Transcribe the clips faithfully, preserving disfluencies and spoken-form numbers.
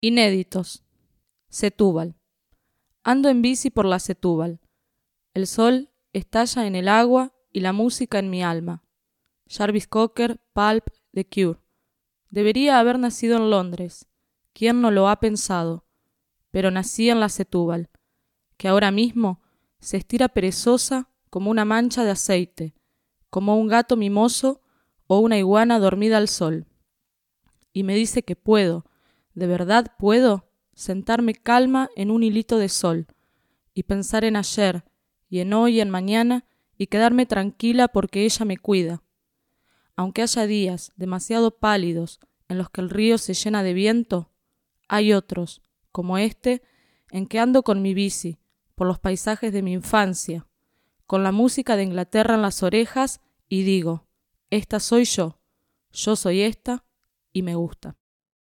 Inéditos. Setúbal. Ando en bici por la Setúbal. El sol estalla en el agua y la música en mi alma. Jarvis Cocker, Pulp, The Cure. Debería haber nacido en Londres. ¿Quién no lo ha pensado? Pero nací en la Setúbal, que ahora mismo se estira perezosa como una mancha de aceite, como un gato mimoso o una iguana dormida al sol. Y me dice que puedo, de verdad puedo, sentarme calma en un hilito de sol y pensar en ayer y en hoy y en mañana y quedarme tranquila porque ella me cuida. Aunque haya días demasiado pálidos en los que el río se llena de viento, hay otros, como este, en que ando con mi bici por los paisajes de mi infancia, con la música de Inglaterra en las orejas y digo, esta soy yo, yo soy esta y me gusta.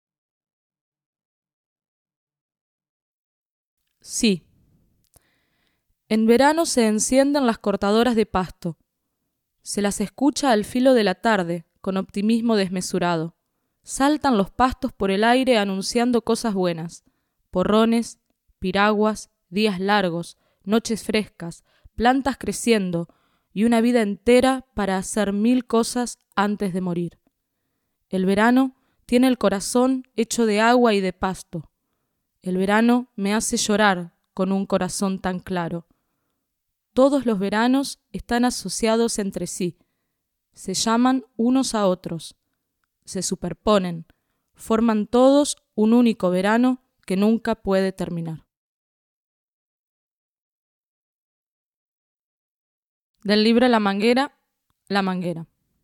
Sí. En verano se encienden las cortadoras de pasto. Se las escucha al filo de la tarde, con optimismo desmesurado. Saltan los pastos por el aire anunciando cosas buenas. Porrones, piraguas, días largos, noches frescas, plantas creciendo y una vida entera para hacer mil cosas antes de morir. El verano tiene el corazón hecho de agua y de pasto. El verano me hace llorar con un corazón tan claro. Todos los veranos están asociados entre sí. Se llaman unos a otros. Se superponen. Forman todos un único verano que nunca puede terminar. Del libro La manguera, la manguera.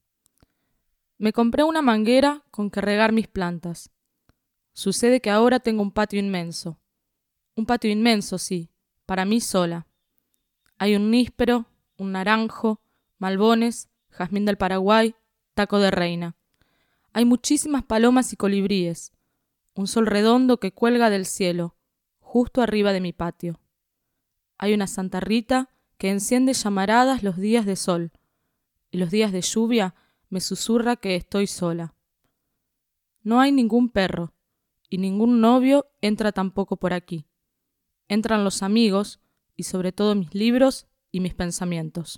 Me compré una manguera con que regar mis plantas. Sucede que ahora tengo un patio inmenso. Un patio inmenso, sí, para mí sola. Hay un níspero, un naranjo, malbones, jazmín del Paraguay, taco de reina. Hay muchísimas palomas y colibríes. Un sol redondo que cuelga del cielo, justo arriba de mi patio. Hay una Santa Rita que enciende llamaradas los días de sol, y los días de lluvia me susurra que estoy sola. No hay ningún perro, y ningún novio entra tampoco por aquí. Entran los amigos, y sobre todo mis libros y mis pensamientos.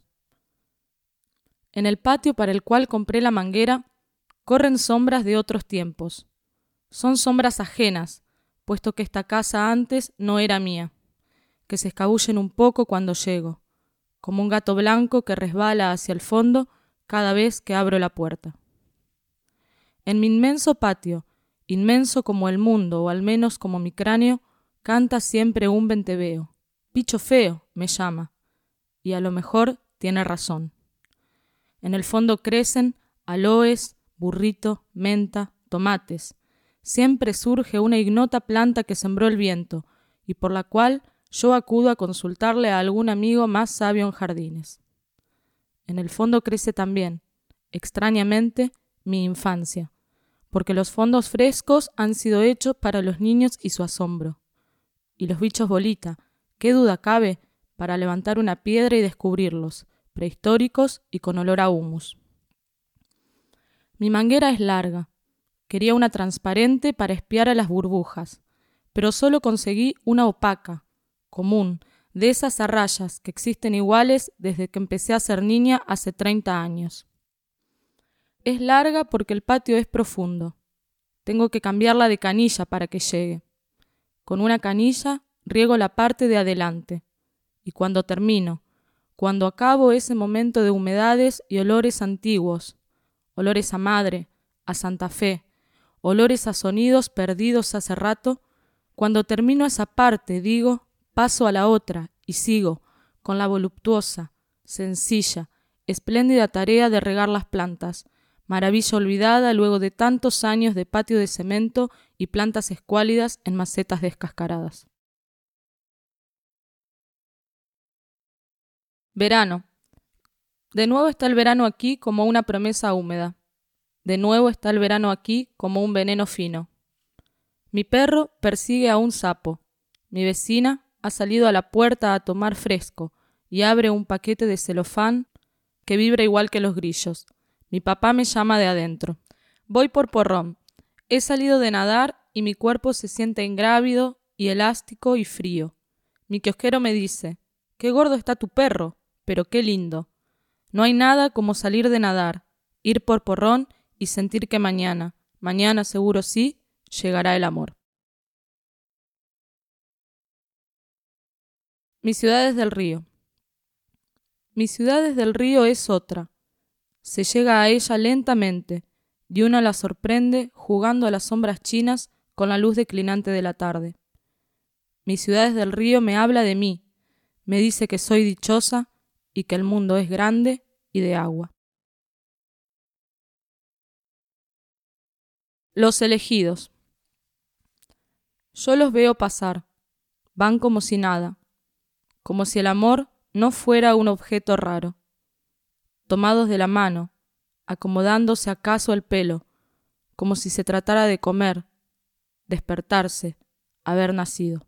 En el patio para el cual compré la manguera, corren sombras de otros tiempos. Son sombras ajenas, puesto que esta casa antes no era mía, que se escabullen un poco cuando llego, como un gato blanco que resbala hacia el fondo cada vez que abro la puerta. En mi inmenso patio, inmenso como el mundo o al menos como mi cráneo, canta siempre un venteveo. Bicho feo, me llama, y a lo mejor tiene razón. En el fondo crecen aloes, burrito, menta, tomates. Siempre surge una ignota planta que sembró el viento y por la cual yo acudo a consultarle a algún amigo más sabio en jardines. En el fondo crece también, extrañamente, mi infancia, porque los fondos frescos han sido hechos para los niños y su asombro. Y los bichos bolita, qué duda cabe, para levantar una piedra y descubrirlos, prehistóricos y con olor a humus. Mi manguera es larga. Quería una transparente para espiar a las burbujas, pero solo conseguí una opaca, común, de esas a rayas que existen iguales desde que empecé a ser niña hace treinta años. Es larga porque el patio es profundo. Tengo que cambiarla de canilla para que llegue. Con una canilla riego la parte de adelante. Y cuando termino, cuando acabo ese momento de humedades y olores antiguos, olores a madre, a Santa Fe, olores a sonidos perdidos hace rato, cuando termino esa parte, digo, paso a la otra y sigo con la voluptuosa, sencilla, espléndida tarea de regar las plantas, maravilla olvidada luego de tantos años de patio de cemento y plantas escuálidas en macetas descascaradas. Verano. De nuevo está el verano aquí como una promesa húmeda. De nuevo está el verano aquí como un veneno fino. Mi perro persigue a un sapo. Mi vecina ha salido a la puerta a tomar fresco y abre un paquete de celofán que vibra igual que los grillos. Mi papá me llama de adentro. Voy por porrón. He salido de nadar y mi cuerpo se siente ingrávido y elástico y frío. Mi kiosquero me dice, qué gordo está tu perro, pero qué lindo. No hay nada como salir de nadar, ir por porrón y sentir que mañana, mañana seguro sí, llegará el amor. Mis ciudades del río. Mis ciudades del río es otra. Se llega a ella lentamente, y uno la sorprende jugando a las sombras chinas con la luz declinante de la tarde. Mis ciudades del río me habla de mí, me dice que soy dichosa y que el mundo es grande y de agua. Los elegidos. Yo los veo pasar, van como si nada, como si el amor no fuera un objeto raro, tomados de la mano, acomodándose acaso el pelo, como si se tratara de comer, despertarse, haber nacido.